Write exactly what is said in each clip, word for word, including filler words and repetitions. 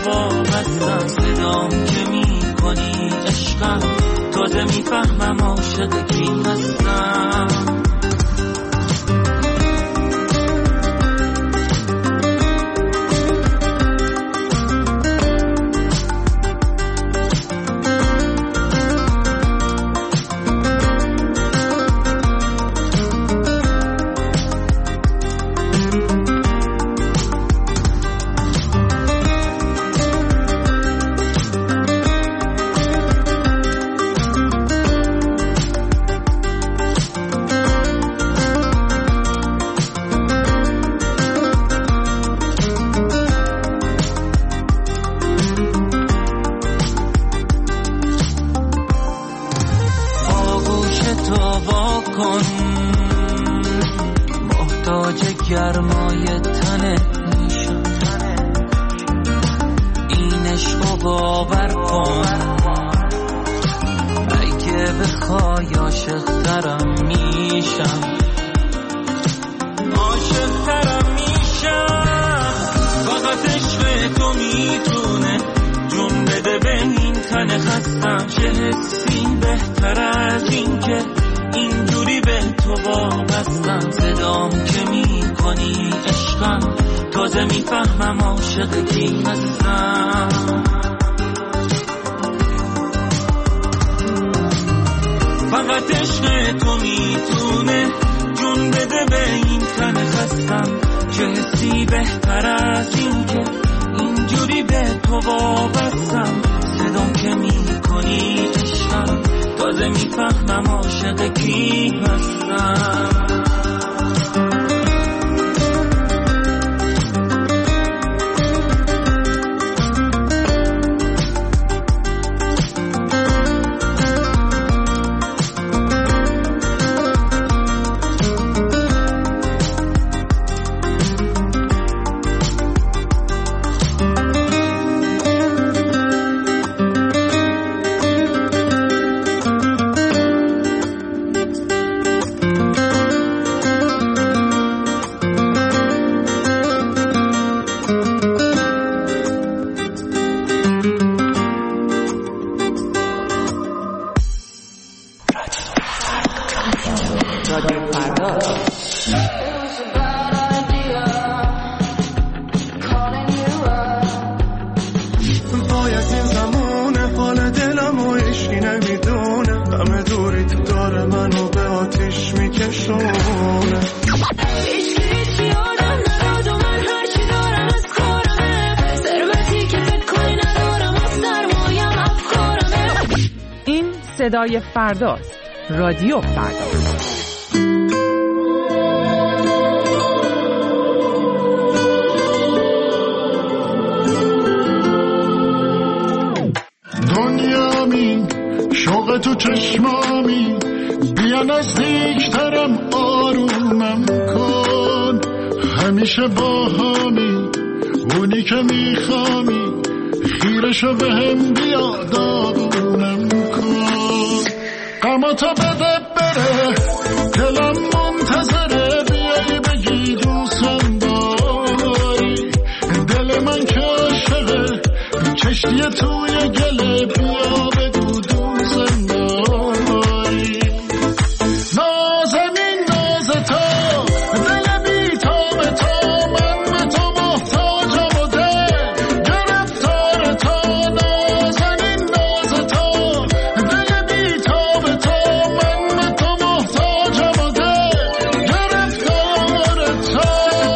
وابستم، صدام که می کنی عشقم، تازه میفهمم عاشق کی هستم. گرمای تنه میشم، این عشقو باور کن، اگه بخوای عاشق ترم میشم، عاشق ترم میشم. فقط عشق تو میتونه جون بده به این تن خستم. چه حسی بهتر از این که اینجوری به تو وابستم، صدام که می کنی عشقم، تازه میفهمم عاشق کی هستم. فقط عشق تو میتونه جون بده به این تن خستم. چه حسی بهتر از این که اینجوری به تو وابستم، صدام که می کنی عشقم، تازه میفهمم عاشق کی هستم. صدای فرداست. رادیو فردا. دنیامی شوق تو چشمامی، بیا نزدیکترم آرومم کن، همیشه با همی اونی که میخوامی، خیرشو به هم بیا داغونم کن. غماتو بده بره دلم منتظره، بیایی بگی دوستم داری، دل من که عاشقه کشتی توی گله، بیا بگو دوستم داری. نازنین ناز تو دل بی تاب تو، من به تو محتاجم و دل گرفتار تو. نازنین ناز تو دل بی تاب تو، من به تو محتاجم و دل گرفتار تو.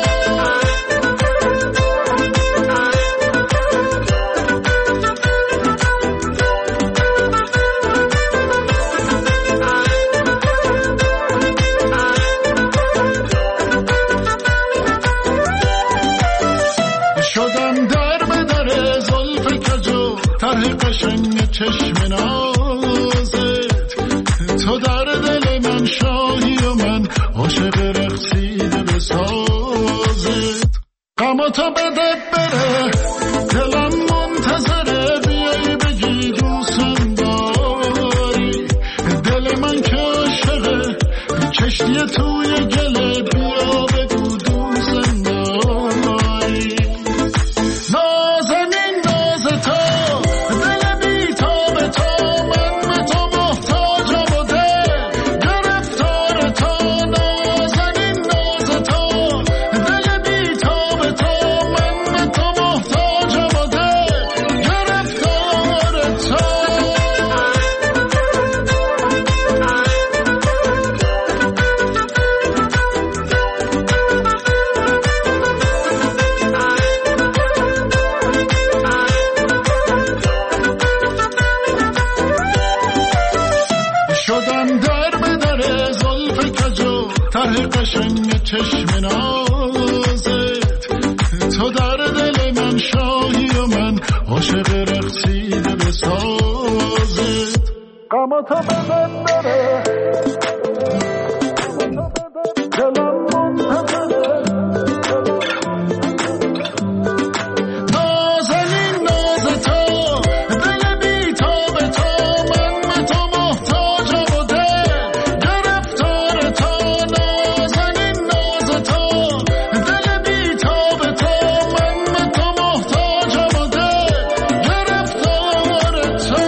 شدم در به در زلف کجو، طرح قشنگ چشم نازت، تو در دل من شاهی و من عاشق رقصیده به سازت. غماتو بده بره دلم منتظره، بیایی بگی دوستم داری، دل من که عاشقه کشتی توی گله، بیا بگو دوستم داری. نازنین چشم نازت، تو در دل من شاهی و من عاشق رقصیده به سازت. غم تو بزن بره دلم منتظره، نازنین ناز تو دل بی‌تاب تو، من به تو محتاجم و دل گرفتار تو. نازنین ناز تو دل بی‌تاب تو، من به تو محتاجم و دل گرفتار تو.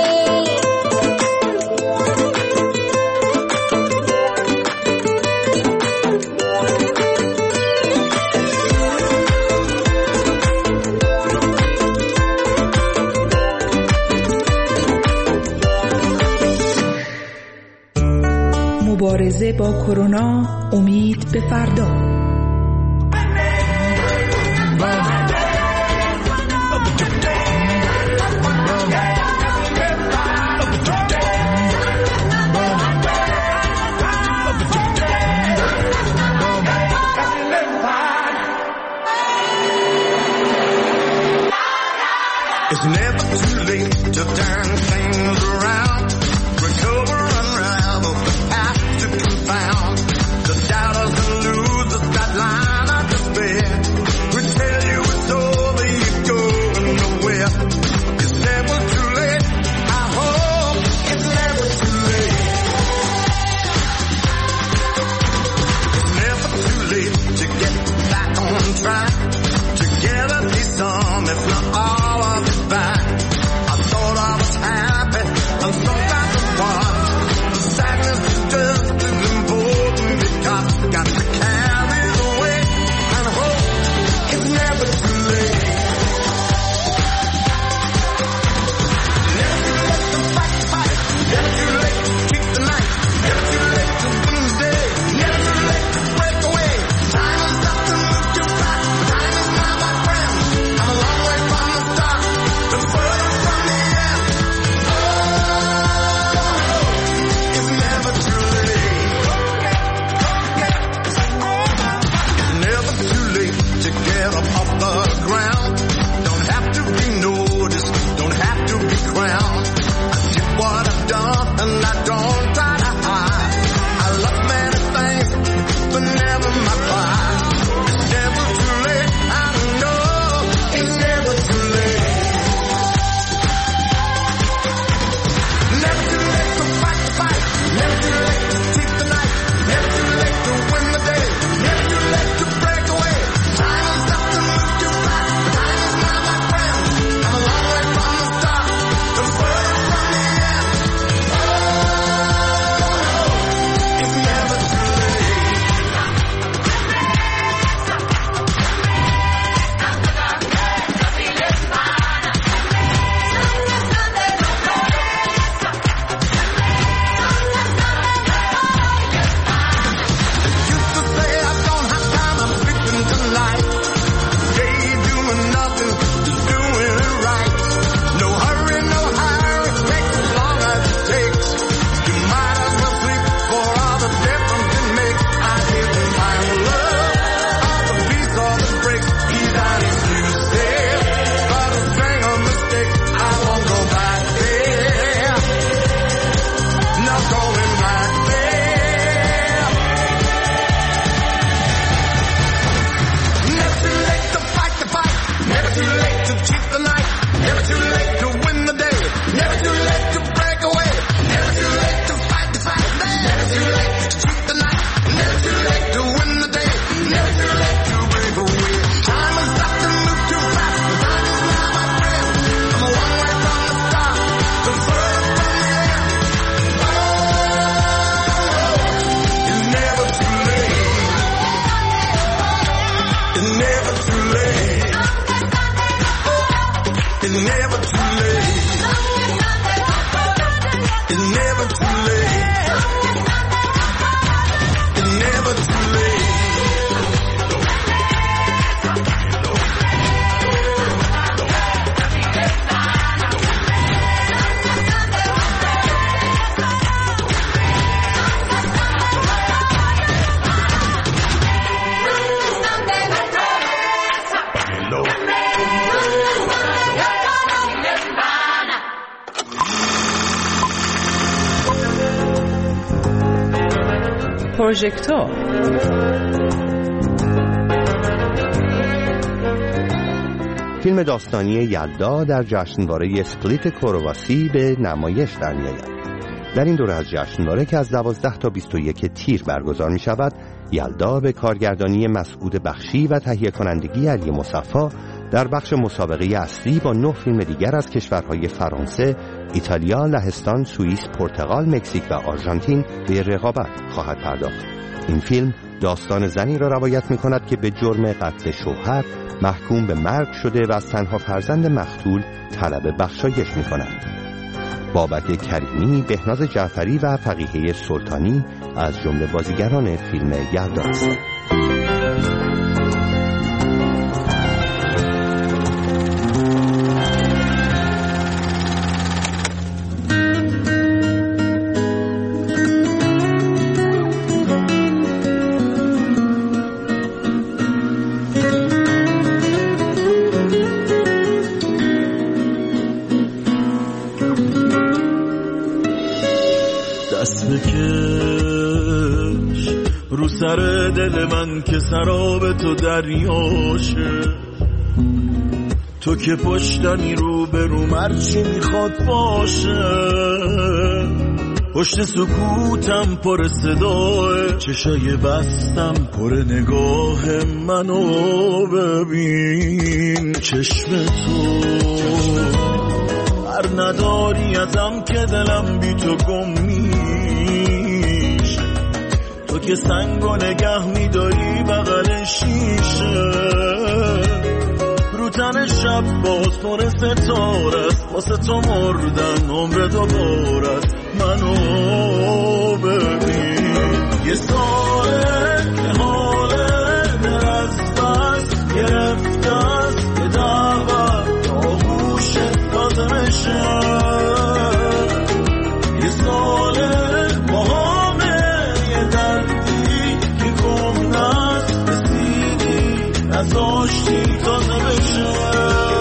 مبارزه با کرونا، امید به فردا. It's never too late to turn things around, recover, unravel the past to confound. The doubters and losers that line of despair we tell you it's over, you're going nowhere. It's never too late, I hope it's never too late. It's never too late to get back on track, together be some, if not all of it back. I thought I was happy, and sometimes it was. The sadness is just as important because I got to carry the weight and hope it's never too late. Never too late to fight the fight, never too late to keep the night, never too late to win the day, never too late to break away. Time is up to move too fast, time is now my friend. I'm a long way from the start, the further from the end. Oh, it's never too late. It's never too late to get up off the ground. Don't have to be noticed, don't have to be crowned. I did what I've done and I don't try to hide. I love many things, but never my pride. It's never too late, I know it's never too late. Never too late to fight the fight, never too late to keep the night, never too late to win the day, never too late to break away. Time is up to move too fast, time is now my friend. I'm a long way from the start, the further from the end. Oh, it's never too late. Used to say I don't have time, I'm sleeping tonight. Day doing nothing, just doing it right. No hurry, no hurry, take as long as it takes. You might as well sleep for all the difference it makes. I give him my love, all the peace, all the break. He's on his new step, but a string of mistakes. I won't go back there, not going back there. Never too late to fight the fight, never too late to cheat the night, never too late to win the day, never too late to break away, never too late to fight the fight, never too late to cheat the night, never too late to win the day, never too late to break away. Time is up to move too fast, time is now my friend. I'm a long way from the start, the further from the end. Oh, it's never too late. It's never too late. It's never too late. It's never too late. It's never too late. پروژکتور فیلم داستانی یلدا در جشنواره اسپلیت کرواسی به نمایش در می‌آید. در این دوره از جشنواره که از دوازده تا بیست و یک تیر برگزار می شود، یلدا به کارگردانی مسعود بخشی و تهیه کنندگی علی مصفا در بخش مسابقه اصلی با نه فیلم دیگر از کشورهای فرانسه، ایتالیا، لهستان، سوئیس، پرتغال، مکزیک و آرژانتین به رقابت خواهد پرداخت. این فیلم داستان زنی را روایت می کند که به جرم قتل شوهر محکوم به مرگ شده و از تنها فرزند مقتول طلب بخشایش می کند. بابک کریمی، بهناز جعفری و فقیهه سلطانی از جمله بازیگران فیلم یلدا هستند. سر دل من که سراب تو دریاشه، تو که پشتنی رو به رو مرچی میخواد باشه، پشت سکوتم پر صداه، چشای بستم پر نگاه منو ببین، چشم تو هر نداری ازم که دلم بی تو گم میشه، تو که سنگو نگه میداری بغل شیشه، رو تن شب باز پر ستاره است، واسه تو مردن عمر دوباره است، منو ببین. یه ساله که حاله در از بس گرفته است، یه دعوت آغوشت لازمشه، یه ساله با همه یه دردی که گم نست رسیدی نزاشتی تازه بشه.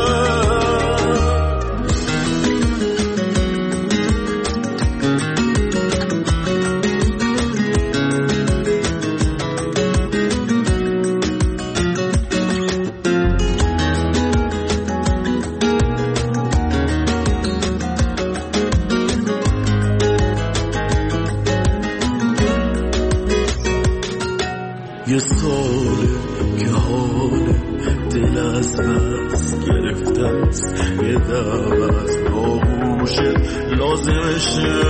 یه ساله که حال دل از بس گرفته است، یه دم از آغوشت لازمشه،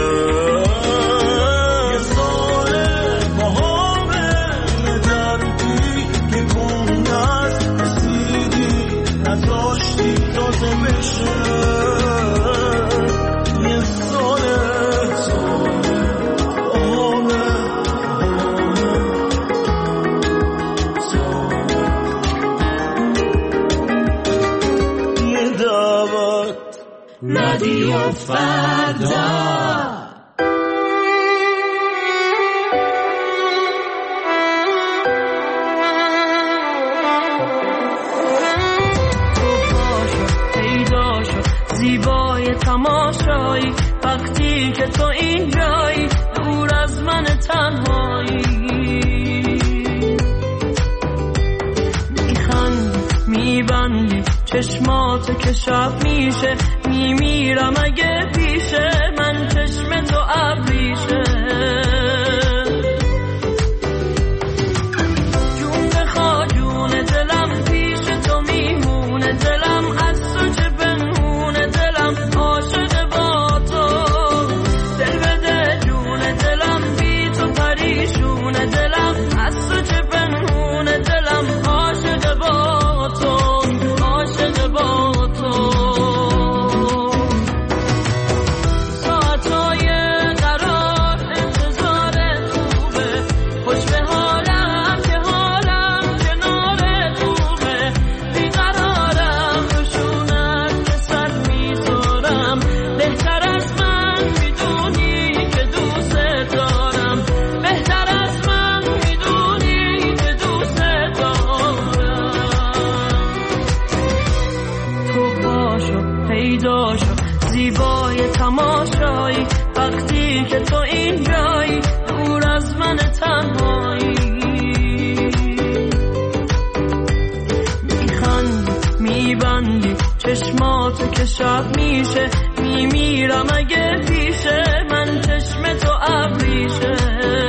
یه ساله با همه یه دردی که گم نست رسیدی نزاشتی تازه بشه، یه ساله رادیو فردا. پیدا شو زیبای تماشایی، وقتی که تو اینجایی دور از من تنهایی، میخندی میبندی چشماتو که شب میشه، میمیرم اگه پیشه من چشم تو ابریشه، جون بخوا جون دلم پیش تو میمونه، دلم از تو چه بنمونه، دلم عاشق با تو، دل بده جون دلم بی تو پریشونه، دلم از تو چه بنمونه، دلم عاشق با تو، عاشق با تو. پیدا شد زیبای تماشایی وقتی که تو اینجایی دور از من تنهایی میخندی میبندی چشماتو که شب میشه میمیرم اگه پیشه من چشم تو ابریشه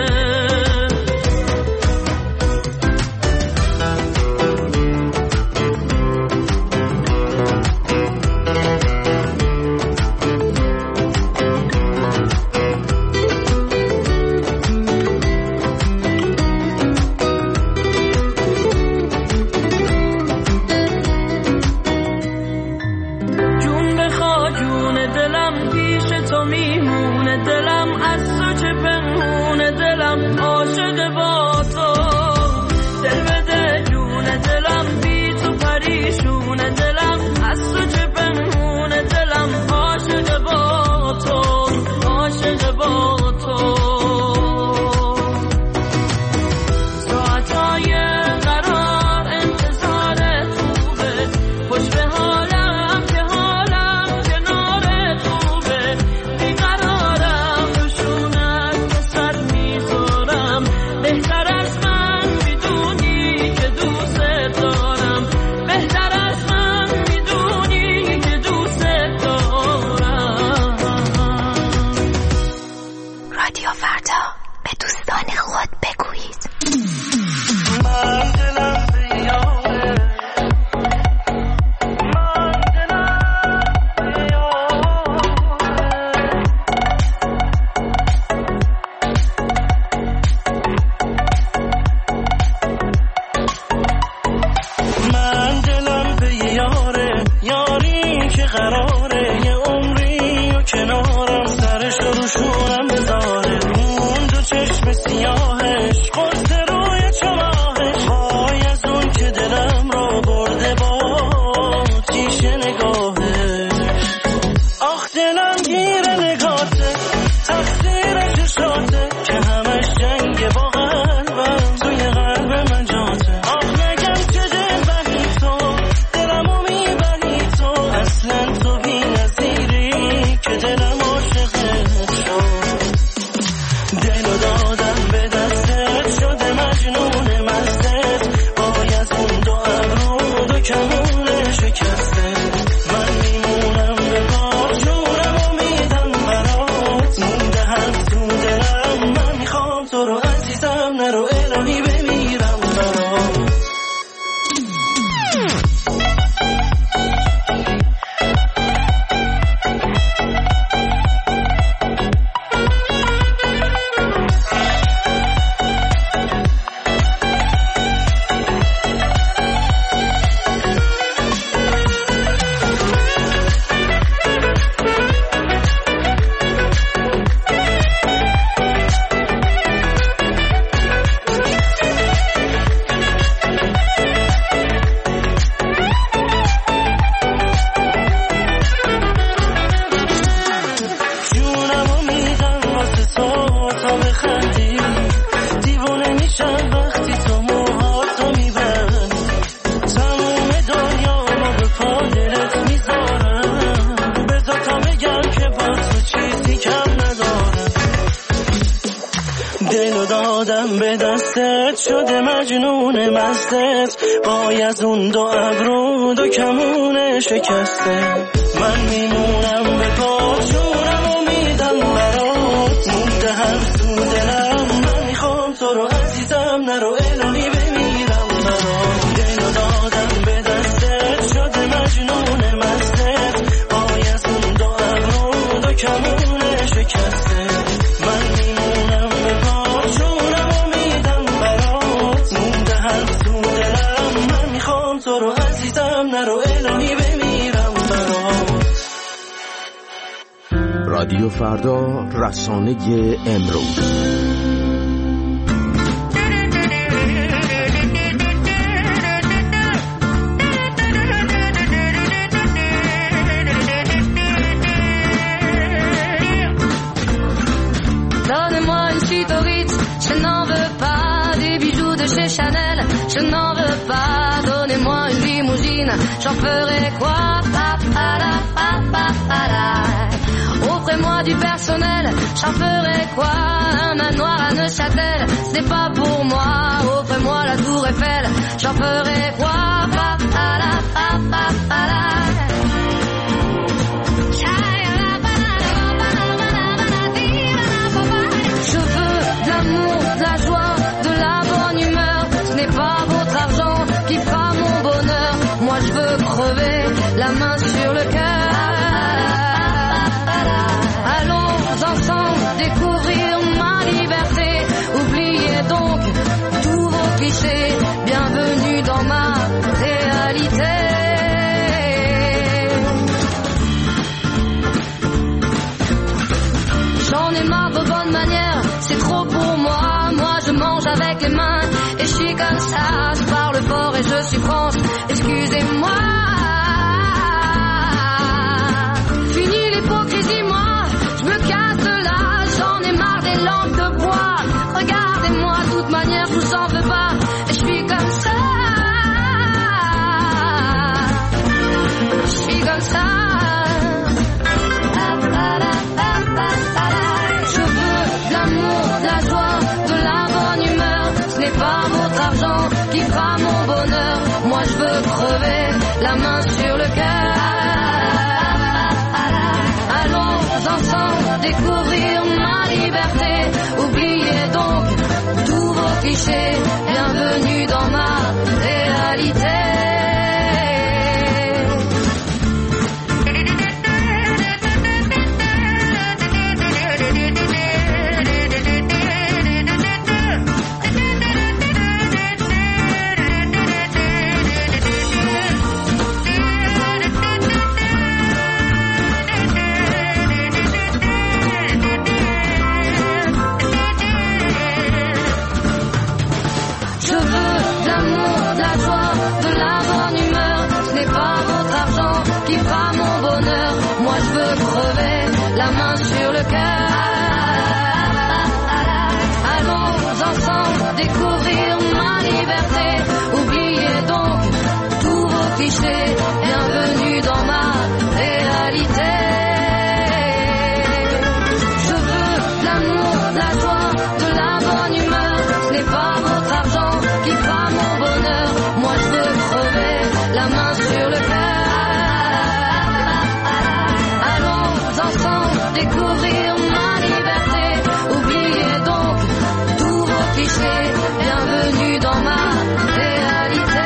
شده مجنون مستت وای از اون دو ابرو دو کمون شکسته من میمونم به پا جونم و میدم برات مونده هم تو دلم من میخوام تو رو عزیزم نرو الهی بمیرم برات دلو دادم به دستت شده مجنون مستت وای از اون دو ابرو دو کمون شکسته من میمونم به پا جونم و میدم برات مونده هم تو دلم من میخوام تو رو عزیزم نرو الهی بمیرم برات. رادیو فردا، رسانه امروز. Donne-moi une suite au Ritz, je n'en veux pas des bijoux de chez Chanel, je n'en veux pas. Donnez-moi une limousine, j'en ferai quoi? Pa, pa, la, pa, Offrez-moi du personnel, j'en ferai quoi? Un manoir à Neuchâtel, ce n'est pas pour moi. Offrez-moi la tour Eiffel, j'en ferai quoi? Pa, pa, la, pa, pa, pa, la. Je veux de l'amour, de la joie, de la bonne humeur. Ce n'est pas votre argent qui fera mon bonheur. Moi je veux crever, la main sur le cœur. Ensemble découvrir ma liberté. Oubliez donc tous vos clichés. Bienvenue dans ma réalité. J'en ai marre de bonnes manières, c'est trop pour moi. Moi je mange avec les mains et je suis comme ça. Je parle fort et je suis France, excusez-moi. Fini l'hypocrisie, moi je me casse de là, j'en ai marre des langues de bois. Regardez-moi, de toute manière, je vous en veux pas. Et je suis comme ça. Je suis comme ça. Je veux de l'amour, de la joie, de la bonne humeur. Ce n'est pas votre argent qui fera mon bonheur. Moi je veux crever, la main sur le cœur. Ensemble découvrir ma liberté. Oubliez donc tous vos clichés. Bienvenue dans ma réalité. La main sur le cœur. Allons ensemble découvrir ma liberté. Oubliez donc tous vos clichés. Bienvenue dans ma réalité. Je veux de l'amour, de la joie, de la bonne humeur. Ce n'est pas votre argent qui fera mon bonheur. Moi je veux crever, la main sur le cœur. Ensemble découvrir ma liberté. Oubliez donc tous vos clichés. Bienvenue dans ma réalité.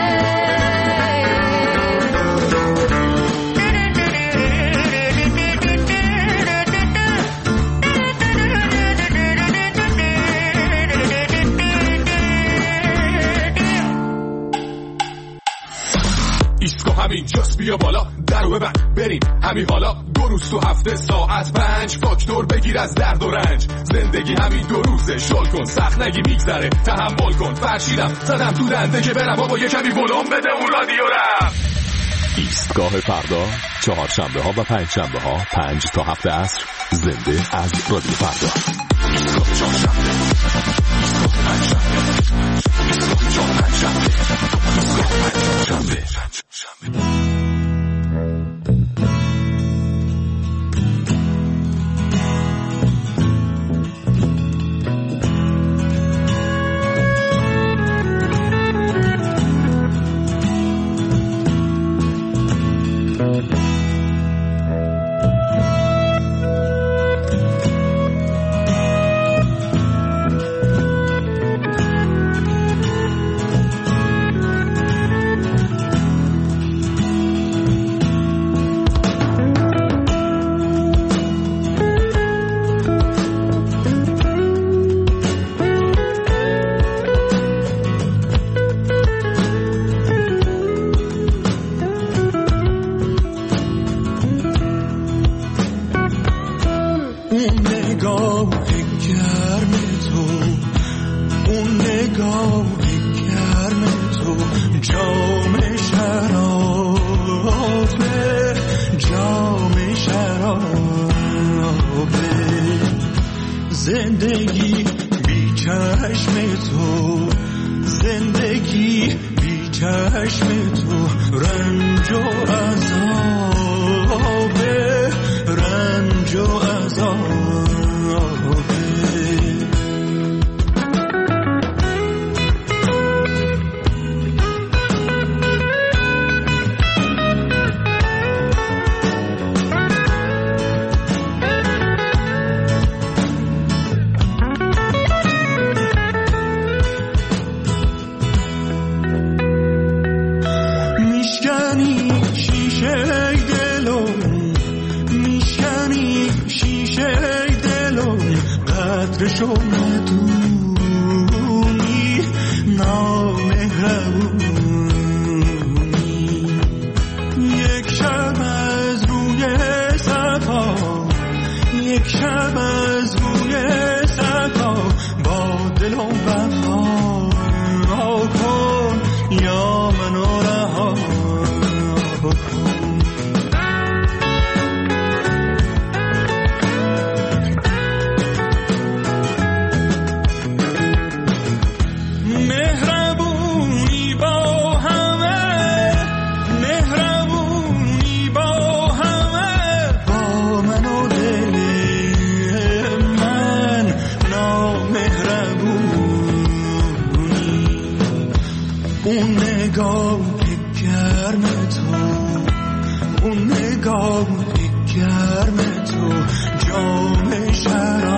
ایستگاه همینجاست بیا بالا درو ببند بریم همین حالا دو روز تو هفته ساعت پنج فاکتور بگیر از درد و رنج زندگی همین دو روزه شل کن سخت نگی میگذره تحمل کن فرشیدم زدم تو دنده که برم بابا یه کمی ولوم بده اون رادیو رم. ایستگاه فردا چهارشنبه ها و پنج شنبه ها پنج تا هفت عصر زنده از رادیو فردا. ایستگاه چهارشنبه ایستگاه پنجشنبه ایستگاه چهارشنبه ایستگاه پنجشنبه. زندگی بی چشم تو، زندگی بی چشم تو رنج و عذابه. تو ندونی نامهربونی. یک شب از روی صفا، یک شب از روی صفا با دل و وفا کن یا منو رها کن. مهربونی با همه، مهربونی با همه، با من و دل من نامهربونی. اون نگاه گرم تو، اون نگاه گرم تو جام شراب